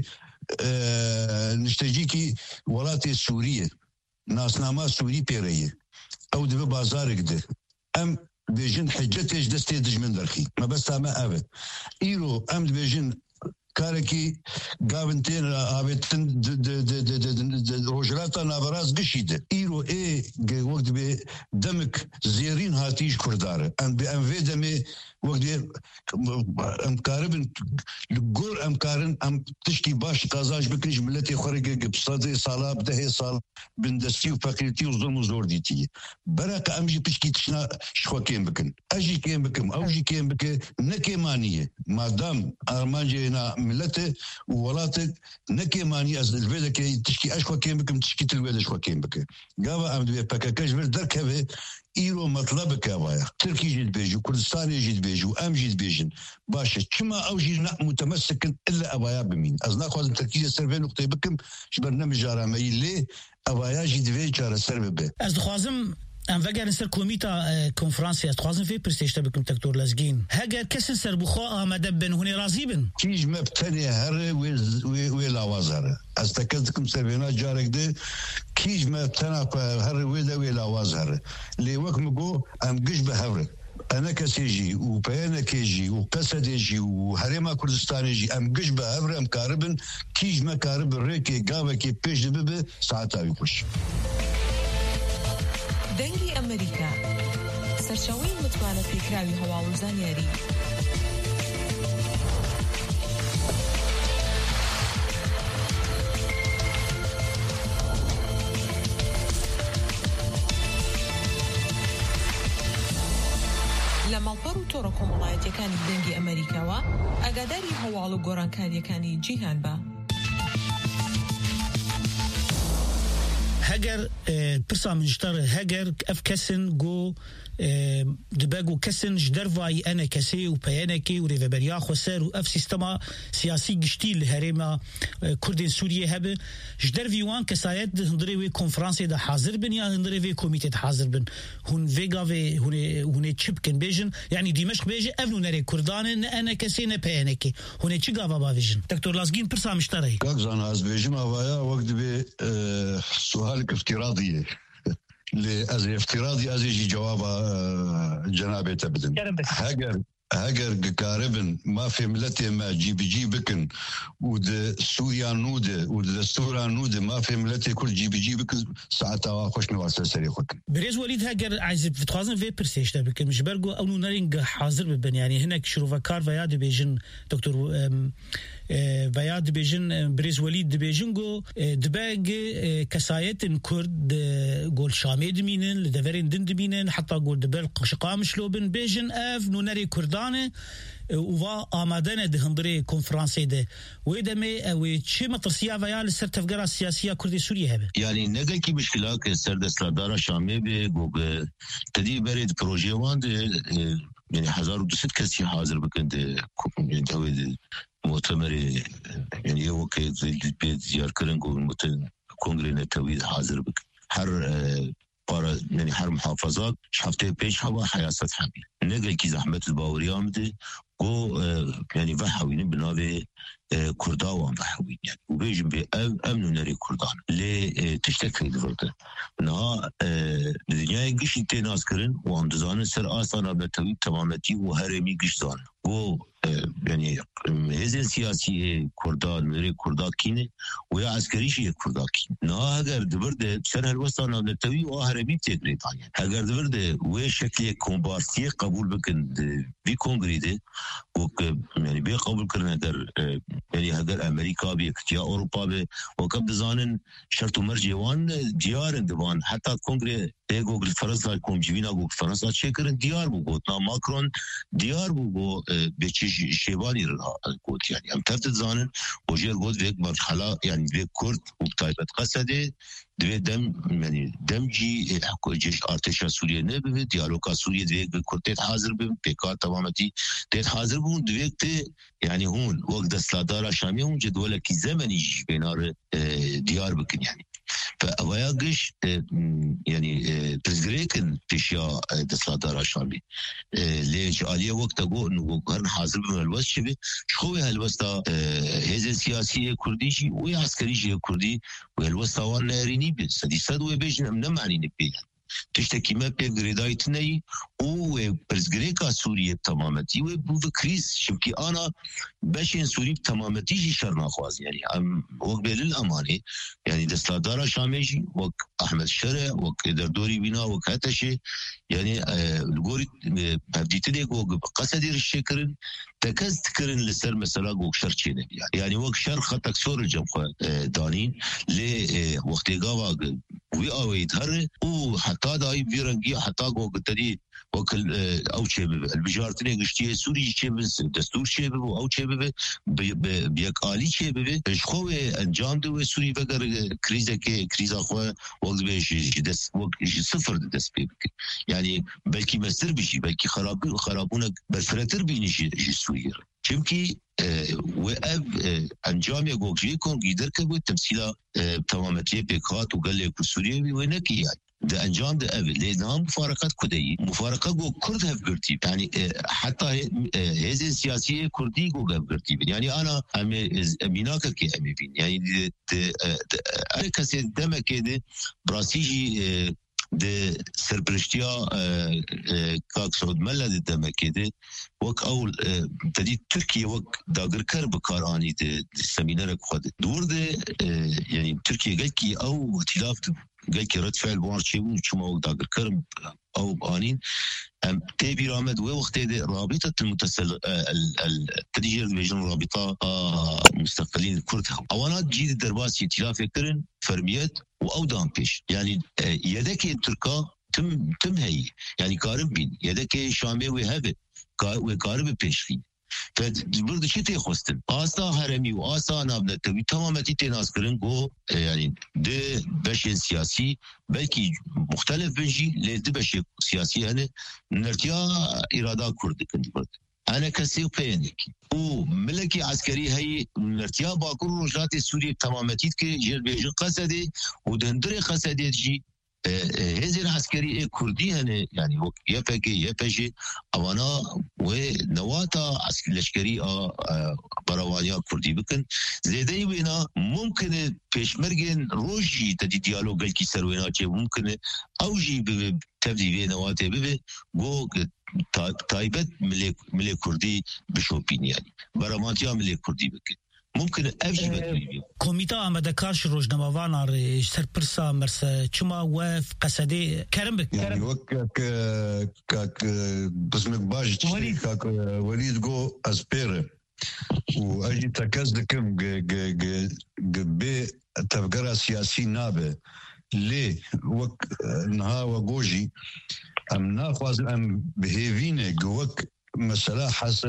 نشتجيكي ولاتي سورية ناسنامه سوری پیریه او دبه بازارک ده ام بیجن حجتش دستی دجمن درخی ما بس تامه اوه ایرو ام بیجن کارکی گاونتین آبتن روجراتا نابراز گشیده ایرو وقت به دمک زیرین هاتیش کرداره ام وی دمه وقت ام کاربن لگور ام کارن ام تشکی باش قازاش بکنیش ملتی خورگه بصده سالا بده سال بندستی و فقیرتی و ظلم و زور دیتی براک امجی پشکی تشنا شخوکیم بکن اجی کیم بکم اوجی کیم بکن نکیمانیه مادام ارمانجینا ملته وولاتك نكيماني از الفيدا كي تشكي اشكو كيم بكم تشكي تلويدا اشكو كيم بك قابا ام دبي باكاكاش بر دركبه ايرو مطلبك يا بايا تركي جيد بيجو كردستان يجيد بيجو ام جيد بيجن باشا كما اوجي متمسك الا ابايا بمين از ناخذ تركيز سيرفي نقطه بكم برنامج جارامي ليه ابايا جيد بيجار سيرفي از دخوازم ام وگر سر کمیتا کنفرانسی است خوازم فی پرسیشته بکم دکتور لازگین هگر کسی سر بخوا آمده بن هونی راضی بن چیز مبتنی هر وی لاوازاره از تکذکم سربینا جارک ده کیج مبتنی هر وی لاوازاره لی وکم گو ام گش به هوره انا كسيجي وبيانا كيجي وقسد يجي وحريمه كردستان يجي ام قش بهبر ام كاربن كيج ما كارب الريكي قاوه كي بيش دببه ساعتها يخش دەنگی ئەمریکا سەرچاوەی متمانە پێکراوی هەواڵ و زانیاری لە ماڵپەڕ و تۆڕە کۆمەڵایەتیەکانی دەنگی ئەمریکاوە ئاگاداری هەواڵ و گۆڕانکاریەکانی جیهان بە هەگەر پرسا منشتر هەگەر ئەف کەسن گۆ دباگو کەسن ji dervayî ene kesê û peyenekê û rêveberiya xwe ser û ev sîstema siyasî giştî li herêma Kurdên Sûriyê hebe ji dervî wan kesayet di hundirê wê konferansê de hazir bin ya hundirê vê komîtê de hazir bin hûn vê gavê hûn ê çi bikin bêjin yanî Dîmeşq bêje ev nûnerê Kurdan e ne ene kesê ne peyenekê hûn ê çi gava bavêjin Doktor Lazgîn pirsa min ji te re كاكزان از بيجم هوايا وقت بي سؤالك افتراضي از افتراضي از يجي جواب جنابي تبدن هاجر قاربن ما في ملتي ما جي بكن ود سوريا نوده ود دستورا نوده ما في ملتي كل جي بكن ساعتها خوش نواسه سري خوك بريز وليد هاجر عايز بتخازن في برسيشتا بكن مش برجو او نرينج حاضر ببن يعني هناك شروفكار فياد بيجن دكتور فياد بيجن بريز وليد بيجنجو دباج كسايت كرد قول شامي دمينن لدفرين دن دمينن حتى قول دبل شقام شلوبن بيجن اف نونري كردانه وفا آمادن ده هندري كونفرانسي ده ويدمي او چه مطرسيا ويا لسر تفجر السياسية كردي سوريا هبه يعني نگه کی مشکلات که سر دستاردار شامی به گوگه تدی برید پروژه وان يعني 1200 كسي حاضر بكند يعني مؤتمر يعني هو كي بيت زيار كرنجو كونغري نتوي حاضر بك هر بارا يعني هر محافظات شفته بيش هوا حياسات حمي نقل كي زحمت الباوري آمده و يعني وحوين بناوه كرداوان وحوين يعني وبيجن بي امنو نري كردان لي تشتكي دفرده نا دنيا قش انتي ناس كرن وان دزان سر آسان ابنتوي تمامتي و هرمي قش دان و يعني هزن سياسي كردان مري كردان كينه ويا عسكريشي كردان كينه نا اگر دبرده سر هلوستان ابنتوي و هرمي تقري تانيا اگر دبرده و شكل كومبارتي قبول بكن في كونغري ده و يعني بي قبول كرن اگر يعني هذا امريكا بيكتيا اوروبا بي وكب دزانن شرط مرجي وان ديار دبان حتى كونغري گوگل فرانسا کمجیوینا گوگل فرانسا چکرن دیار بو گوتنا ماکرون دیار بو به چه شیوانی را گوت یعنی هم تفت زانن وجر گوت ویک مرحله یعنی ویک کرد و تایبت قصده دوی دمجی جيش ارتشا سوریه نه به دیالوگا سوریه دوی کرد حاضر به پیکار تمامتی تیت حاضر بون دوی یعنی هون وقت دستلادارا شامی هون جدوله کی زمانی بینار دیار بکن یعنی فأواجش يعني تزريكن تشيا دسلادار شامي ليش عليه وقت أقول إنه قرن حاضر من الوسط شبه شو هالوسط هذا سياسية كرديشي وعسكريشي كردي وهالوسط وان ناريني بس هذه صدوة بيج نمعني نبيه تشتكي ما بيجريدايت ناي وبرزجريكا سوريا تمامتي وبكريس شبكي أنا باشين سوريا تمامتي جي شرنا خواز يعني وقبل الأمانة يعني دستلادارا شاميجي وق أحمد شرع وق دردوري بنا وق هتشي يعني الجوري بديتني وق قصدي الشكرن تكز تكرن لسر مثلا وق شرشين يعني وق شر خطك سور الجمخ دانين ل وقت جاوا ويأويد هر وحتى داي بيرنجي حتى وق تدي وكل أو شيء البجارتني قشتي سوري شيء دستور شيء أو شيء بيقالي شيء إشخوه أنجام دو سوري بقر كريزة أخوة وقت بيش دس وقت صفر دس بيبك يعني بلكي مستر بيجي بلكي خرابونك بالفراتر بينيش سوري چونكي وأب أنجام يقول جي كون قدر كبو التمثيلة تمامتي بيقات وقال لك سوريا وينكي يعني ده أنجام ده أبل لأنها مفارقات كردية مفارقة جو كرد هفقرتي يعني حتى هذه السياسية كردي جو هفقرتي يعني أنا أميناك كي أمين يعني أنا كسي دم كده براسيجي ده سربرشتيا كاك سعود ملا ده دم كده وك أول تدي تركيا وك داغر كر بكاراني ده السمينار خد دور ده يعني تركيا قال كي أو ائتلاف قال كي رد فعل بارشيو شما داغر كر أو بانين تبي رامد ووقت ده رابطة المتسل التديجر الوجن رابطة مستقلين الكرد أولا جيد درباس ائتلاف كرن فرميات وأودان بيش يعني يدك تركا تم هي يعني قارب بين يدك شامي وهبه وقارب بيشخي فبرد شيء تخستن آسا هرمي وآسا نابنتوي تمامتي تناس كرن جو يعني ده بشين سياسي بلكي مختلف بنجي لده بشين سياسي هنه نرتيا إرادة كرد كنت برد أنا كسيو بينك وملكي عسكري هي نرتيا باكر رجلات سوريا تمامتي كي جل بيجن قصدي ودندري قصدي جي هذه العسكرية كردية يعني يفجي أوانا ونواتا عسكرية براوانيا كردي بكن زيداي وينا ممكن بيشمرجن روجي تدي ديالوج الكي سروينا شيء ممكن أوجي بتبدي بينا واتي ببي جو تايبت ملك كردي بشوبين يعني براوانيا ملك كردي بكن ممكن أفجي بكريبيو كوميتا أمدكارش روجنامافان على سربرسا مرسا چما وف قصدي كرم بك يعني كاك بسمك باج كاك وليد جو أسبير وأجي تكزدكم بي تفقرة سياسي نابه ليه وك نها وجوجي أم ناخذ أم بهيفينه جوك مثلا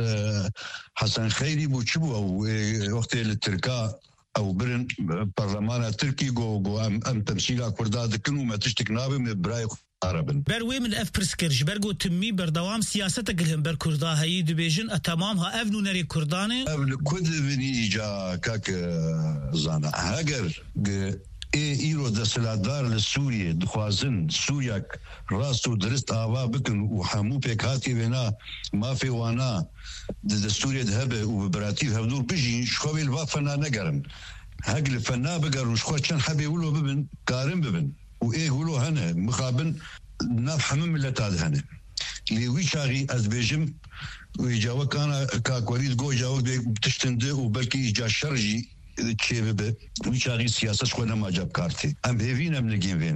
حسن خيري بوشبو أو وقت التركا أو برن برلمان التركي جو أم تمثيل كرداد كنو ما تشتك نابي من براي عربن بروي من اف برسكرج برغو تمي بردوام سياستك لهم بر كردا هي ديفيجن تمامها افنو نري كردانه قبل كود بني جا كاك زانا هاجر ايرو دسلادار لسوريا دخوازن سورياك راسو درست آوا بكن وحمو بيكاتي بنا ما في وانا دستوريا دهبه وبراتيف هبدور بيجي شخوي الوافنا نقرن هاجل فنا بقرن شخوة كان حبي يقولوا ببن قارن ببن وايه يقولوا هنا مخابن نافحة من ملتاد هنا اللي ويشاغي أزبيجم ويجاوك أنا كاكوريد جو جاوك بتشتنده وبلكي إجا شرجي تشيبه ويشاغي سياسة شخوة ما جاب كارتي أم هيفين أم نجين فينا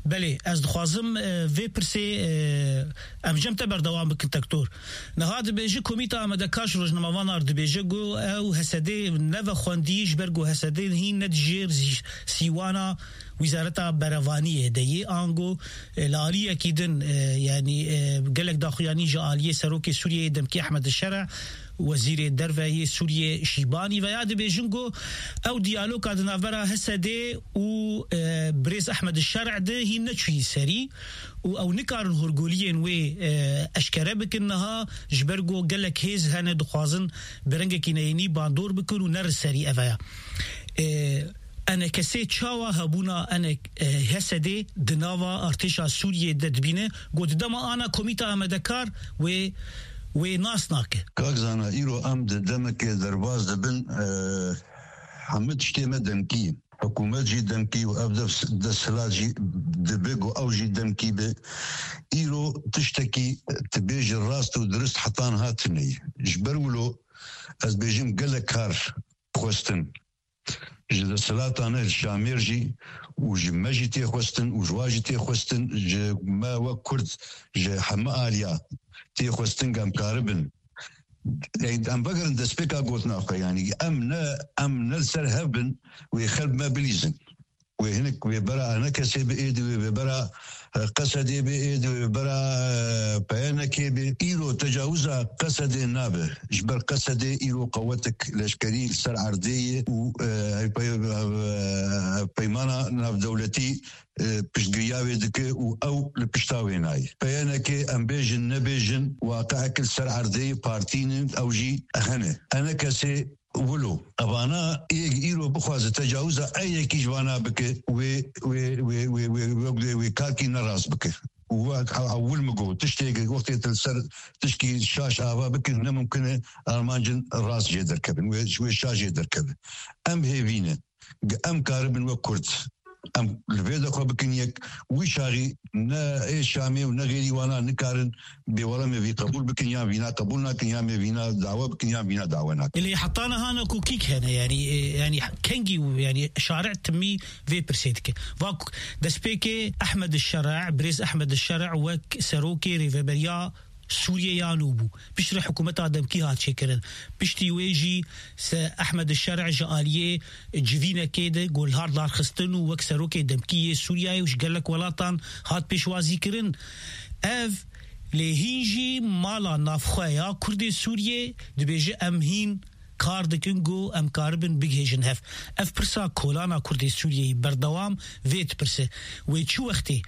بله از دخوازم وی پرسی امجم تبر دوام بکن دکتور نهاد بیجه کمیته آمده کاش روزنامه‌وان آرد بیجه گو او حسده نو خواندیش برگو حسده هین ندجیر سیوانا وزارتا بروانیه دیه آنگو لالیه کیدن یعنی قلق داخویانی جالیه سروک سوریه دمکی احمد الشرع وزیر درویه سوریه شیبانی و یاد بیجنگو او دیالوگ ادناورا حسده و بريز احمد الشرع ده هي نتشي سري او نكارن هرغوليين وي اشكره بكنها جبرغو قالك هيز هنا دخوازن برنگه كينيني باندور بكن ونر سري افيا انا كسيت شاوا هبونا انا هسدي دناوا ارتشا سوريا ددبينه قدما انا كوميتا امدكار و ناسناك كاغزانا ايرو ام دمك درباز دبن حمد شتي مدنكي حكومات جدا كي وابدا دسلاجي دبيغو او جدا كي بي ايرو تشتكي تبيج الراس ودرست حطان هاتني جبرولو از بيجم قلكار خوستن جد سلطانه الشاميرجي وجماجي تي خوستن وجواجي تي خوستن ما وكرد حما آليا تي خوستن قام كاربن يعني ام بقرن دسبيكا قوتنا يعني امنا السرهبن ويخرب ما بليزن وهناك ويبرا انا كسي بايدي ويبرا قصدي بايدي ويبرا بيانك بايرو تجاوزها قصدي نابه جبر قصدي ايرو قوتك الاشكالي السر عرضيه و بيمانا ناف دولتي بشقياوي دك او البشتاوي ناي بيانك ام بيجن نبيجن واقع كل سر عرضيه بارتين او جي اهنه انا كسي ولو ابانا ايرو بخواز تجاوزا اي كيجوانا بك و كاكي نراس بك اول مقو تشتي وقت تلسر تشكي شاش ابا بك ممكن ارمانجن راس جدر كبن وشاش جدر كبن ام هيفينا ام كاربن وكرد ام الفيدا خو بكنيك وشاغي نا اي شامي ونغيري وانا نكارن بولا ما في قبول بكنيا بينا قبولنا كنيا ما بينا دعوه بكنيا بينا دعونا اللي حطانا هنا كوكيك هنا يعني كنجي يعني شارع تمي في برسيتك واك دسبيكي احمد الشرع بريز احمد الشرع وك سروكي ريفبريا سوريا يانوبو بيشرح حكومة آدم كي هات شكرا بيشتي ويجي أحمد الشرع جاليه جفينا كده قول هار دار خستن وكسرو كده دمكية سوريا وش قال لك ولاتان هات بيشوازي كرن اف لهيجي مالا نافخايا كردي سوريا دبيجي امهين کار دکنگو ام کاربن بگهجن هف اف پرسا کولانا کردی سوریه بردوام ویت پرسه و چو وقتی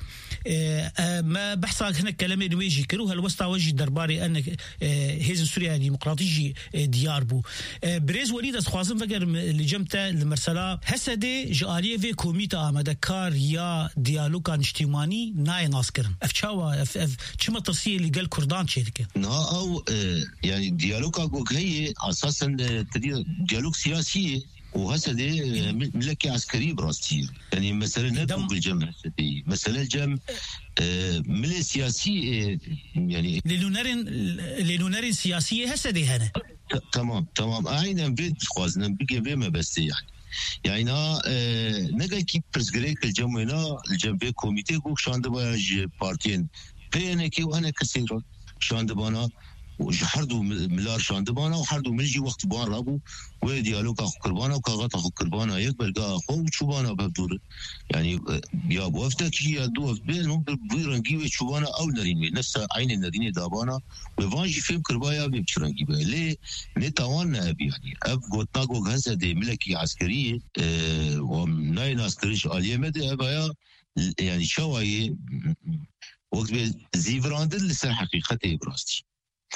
ما بحثا هنا كلامي نويجي كرو هالوسطا وجي درباري ان هيز سوريا ديمقراطيجي ديار بو بريز وليد از خوازم فكر اللي جمته المرسله حسدي جاليه في كوميتا امده كار يا ديالوج اجتماعي ناي ناسكرن افشاوا اف چما تصيه اللي قال كردان شيدك نا او يعني ديالوج هي اساسا ديالوج سياسي وهسه ملكي عسكري براستي يعني مثلا نبقى بالجمع دي مثلا الجمع ملي سياسي يعني للونارين سياسيه هسه دي هنا تمام عين بيت خوازنا بقى بما بس يعني نقا كي برزغريك الجمعنا الجنبي كوميتي كو شاندباج بارتين بينكي وانا كثير شاندبانا وحردو ملار شاندبانا وحردو ملجي وقت بان رابو وديالوج اخو كربانا وكاغات اخو كربانا يقبل اخو شوبانا ببدور يعني يا بوفتك يا دوف بينهم بيرنجي وشوبانا او نريمي نفس عين النريني دابانا وفانجي فيم كربايا بيبشرنجي ليه نتوان ابي يعني اب غوتاغو غزه دي ملكي عسكريه ومناين عسكريش اليمد ابايا يعني شوايه وقت زيفراندل لسه حقيقته براستي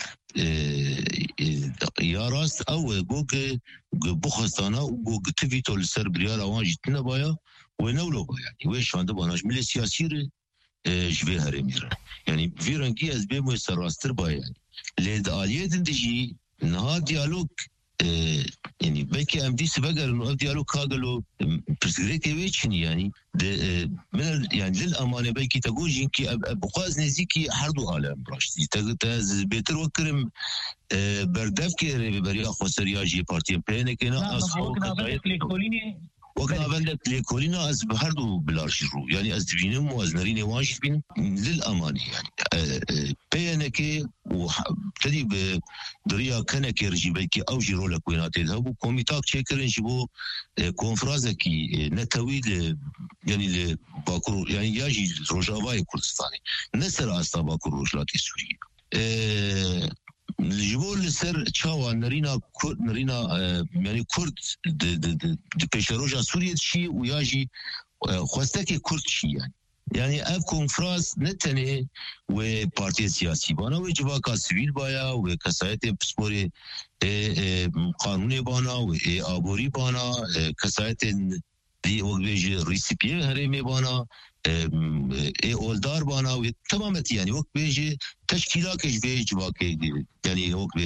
يا راست او جوج بخستانا وجوج تفيتو السر بريال اوان جتنا بايا ونولو يعني ويش عنده باناش ملي سياسي جبه هرمير يعني في رنجي از بيمو سراستر بايا يعني لد آلية دندجي نها ديالوج يعني بكي ام دي سبقر انه ديالوج كاغلو برسكريتي ويتشني يعني من يعني للامانه بكي تقول كي بقاز نزيكي حردو عالم راشتي تاز بيتر وكرم بردف كي بريا خسريا جي بارتي بينكنا اصحاب وكان عندك ليكولينا از بهر دو بلارش رو يعني از دبينم وازنرين واجد بين للأمانة يعني بينك وتدي بدريا كانك يرجبك أو جرولك وينات يذهبوا كوميتاك تشكرن شبو كونفرازك نتوي يعني لباكرو يعني يجي روجافاي كردستاني نسر أستا باكرو روجلاتي سوريا الجبول سر تشاوا نرينا يعني كرد بيشروجا سوريا شيء وياجي خواستك كرد شيء يعني اف كونفرانس نتنه و بارتي سياسي بانا و جواكا سيفيل بايا و كسايت بسبوري قانوني بانا و ابوري بانا كسايت دي وجه ريسيبي هرمي بانا اولدار بانا و تمامت يعني وقت بيجي تشكيلات جوي جواكي يعني وقت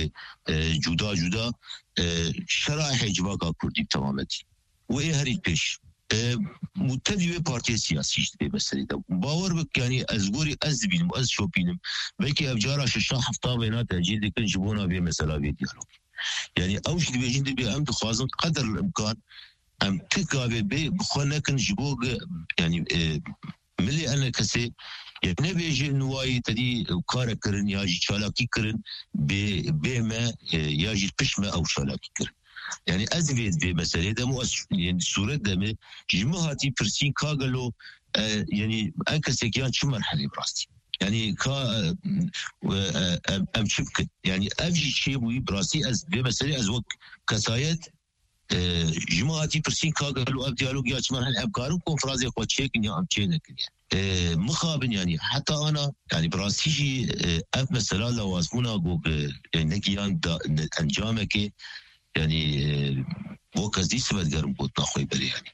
جدا شرائح جواكا كردي تمامت و هري پیش متدیو پارتی سیاسی است بسیاری دا باور بک یعنی از گوری از بینم از شوپینم بلکه ابجارا شش هفته بینات تجدید کن جبونا به مثلا به دیالوگ یعنی اوش دیویژن دی به ام تخوازن قدر الامکان ام تکابه به بخونه کن جبوگ یعنی ملی انا کسی یعنی بیجی نوایی تدی کار کرن یا جی چالاکی کرن به ما یا جی پشم او چالاکی کرن يعني أزفيد في مسألة دمو يعني صورة دم جمعاتي برسين كاغلو يعني أنكسيكيان شو مرحلة براستي يعني كا أم شبكت يعني أفجي شيء بوي براستي أز في مسألة أزوك كسايت جمعاتي برسين كاغلو أبديالوج يا شو مرحلة أبكارو كونفرانس يا شيك يا أم شينك يعني مخابن يعني حتى أنا يعني براستي أف مسألة لو أسمونا جو يعني نكيان أنجامك يعني وكاز دي سبت قرم بود نخوي بري يعني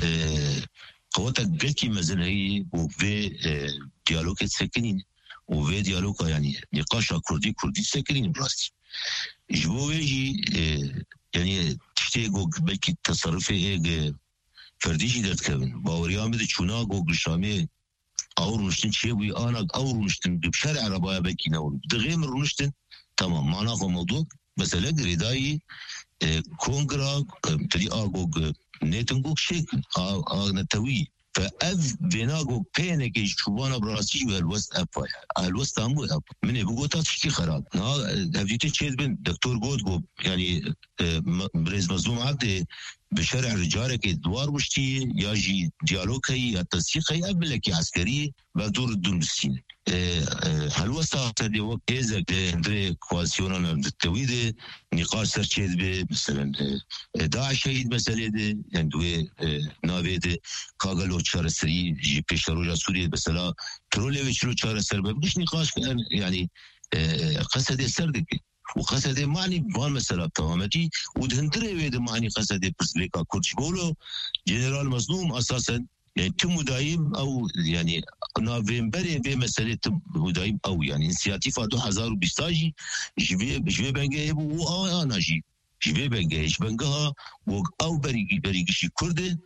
قواتك قلتي مزن هي وفي ديالوج سكنين وفي ديالوج يعني نقاشا كردي سكنين براستي جبو يجي يعني تشتيقو بلكي تصرفي فرديشي درد كبن باوريان بده چونا گو گشامي او رونشتن چه بوي انا او رونشتن بشارع ربايا بلكي نور دغيم رونشتن تمام معناه موضوع مثلا قريداي كونغرا تري اغوغ نيتنغوك شيك نتوي فاف بيناغو بينك شوانا براسي والوست اباي الوست امو من بوغوتا تشكي خراب نا دبيتي تشيد بن دكتور جودغو يعني بريز مظلوم عبد بشرع رجارك دوار وشتي ياجي ديالوكي يا تسيقي قبلك عسكري بدور الدنسين هالوسط تدي وقت إذا دري كواليسيون التويد نقاش سرچيد به مثلا داعش شهيد مسألة ده يعني دوي نابيد كاغلو چارسري جي پیشروجا سوريا مثلا تروليويچ رو چارسر بش نقاش يعني قصد سردك وقصد معني بان مثلا تمامتي ودهندري ويد معني قصد برسليكا كورش بولو جنرال مظلوم اساسا يعني تم دايم او يعني نوفمبر في مساله دايم او يعني انسياتيف 2020 جي بنجي و انا جي بنجي بنجها او بريغي كرد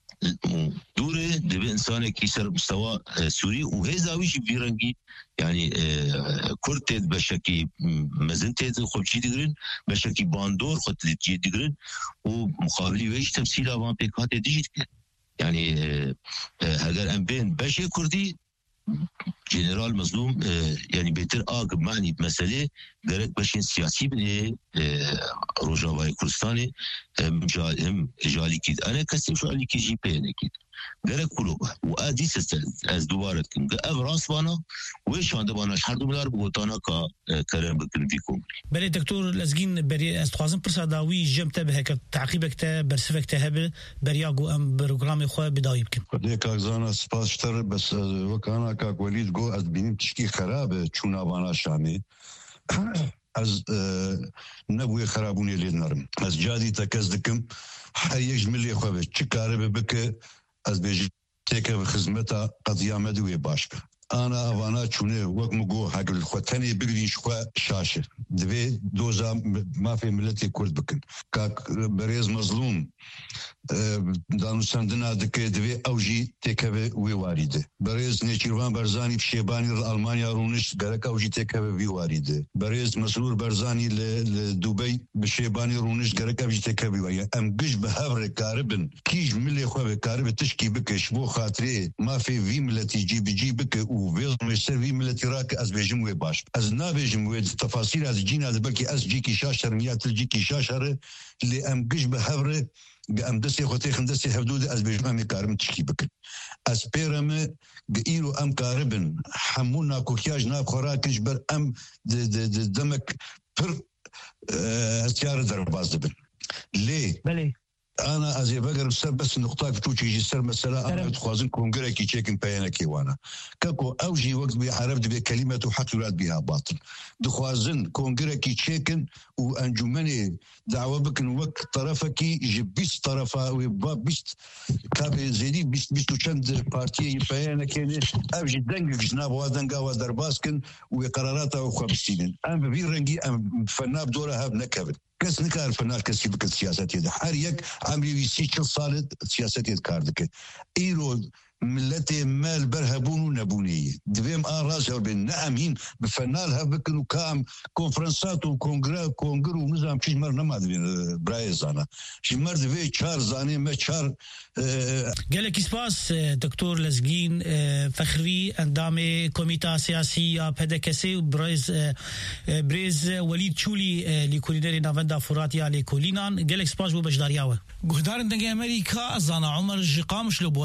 دوره دبي انسان كيسر مستوى سوري وهزاوي فيرنجي يعني كرتد بشكي مزنتد خوبشي دغرين بشكي باندور خطلت جي دغرين ومقابلي ويش تمثيل وان بيكات ديجيت يعني هذا أمبين باشي كردي جنرال مظلوم يعني بيتر آقب معني بمسألة درك باشين سياسي بني روجاواي كردستاني جالي كيد أنا كسيف جالي كي جي بيني كيد درك كله وأدي از دوبارت كم أبراس بانا ويش عنده بانا شهر $2 بقطانا كلام بكل فيكم. بله دكتور لازجين بري استخدام برصداوي جمت بهك تعقيبك تا برسفك تهب برياجو أم برنامج خواب بدايب كم. قديك أجزانا سباشتر بس وكأنا كوليد جو از بينم تشكي خراب چونا بانا شامي. از نبوي خرابوني للنرم از جادي تكزدكم حيج ملي خواب چكاره بك از بيجي تيكا بخدمتها قضية مدوية باشكا انا افانا شونه وقت مقو حق الخوتاني بقرين شخوا شاشه دبي دوزا ما في ملتي كرد بكن كاك بريز مظلوم دانو سندنا دكي دبي اوجي تكبه وي وارده بريز نيچيروان برزاني بشيباني المانيا رونش غرك اوجي تكبه وي وارده بريز مسرور برزاني لدبي بشيباني رونش غرك اوجي تكبه وي ام قش بهبر كاربن كيج ملي خو كارب تشكي بكش بو خاطري ما في في ملتي جي بك وفيز مستر في ملتي راك از بيجم وي باش از نابيجم وي تفاصيل از جينا بلكي از جيكي شاشر ميات الجيكي شاشر اللي ام قش بهبر ام دسي خوتي خندسي حدود از بيجمامي كارم تشكي بك از بيرم قيلو ام كاربن حمونا كوكياج ناب خوراكش بر ام دمك بر استيار درباز دبن ليه بله انا ازي بقر سر بس نقطه توجي سر مثلا انا تخوازن كونغري كي تشيكن بيانا كيوانا كاكو اوجي وقت بحرب دبي كلمه وحق يراد بها باطل دخوازن كونغري كي تشيكن وانجمني دعوه بكن وقت طرفك جبيس طرفا وبيست كابي زيدي بيست وشند بارتي بيانا كين اوجي دنج جناب ودنقا ودرباسكن وقراراتها وخبسين ام بيرنجي ام فناب دورها بنكبل كس نكار فنال كسي بك السياسات يد حريك عمري ويسيك صالد سياسات يد كاردك ايرو ملتي مال برهبون ونبونية دبيم راس بين نعمين بفنال هبكن وكام كونفرنسات وكونغرو ونظام شيء مر نما دبين برايزانا شيء مر دبي شار زاني ما شار قالك اسباس دكتور لزقين فخري اندامي كوميتا سياسية بدكسي بريز وليد شولي لكولينري نافندا فراتيا لكولينان قالك اسباس وبشدارياوه قهدار دنگي امريكا زانا عمر جقامش لبو